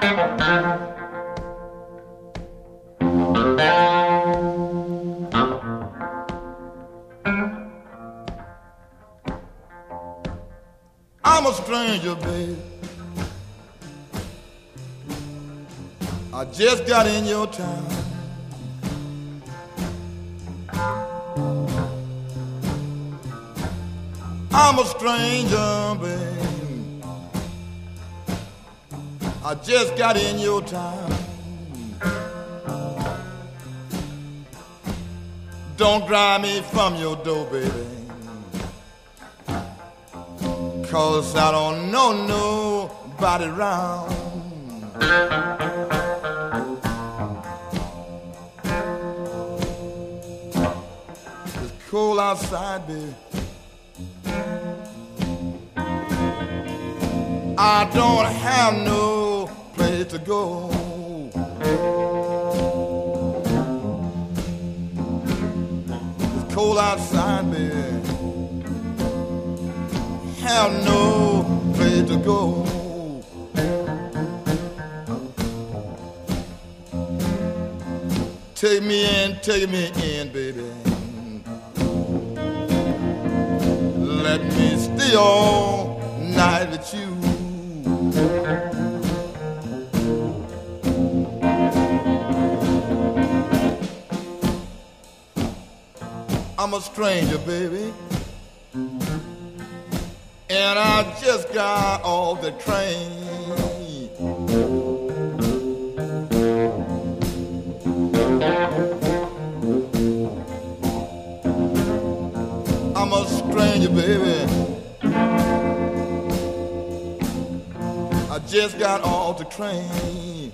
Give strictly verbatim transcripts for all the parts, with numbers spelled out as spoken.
I'm a stranger, baby. I just got in your town. I'm a stranger, baby. I just got in your town. Don't drive me from your door, baby, 'cause I don't know nobody around. It's cold outside, baby. I don't have no place to go. It's cold outside, baby. Have no place to go. Take me in, take me in, baby. Let me stay all night with you. I'm a stranger, baby, and I just got off the train. I'm a stranger, baby. I just got off the train.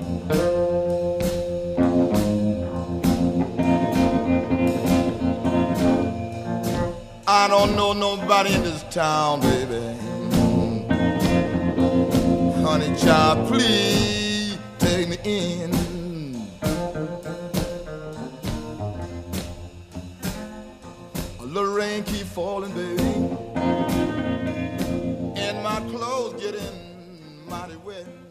I don't know nobody in this town, baby. Honey child, please take me in. A little rain keep falling, baby, and my clothes getting mighty wet.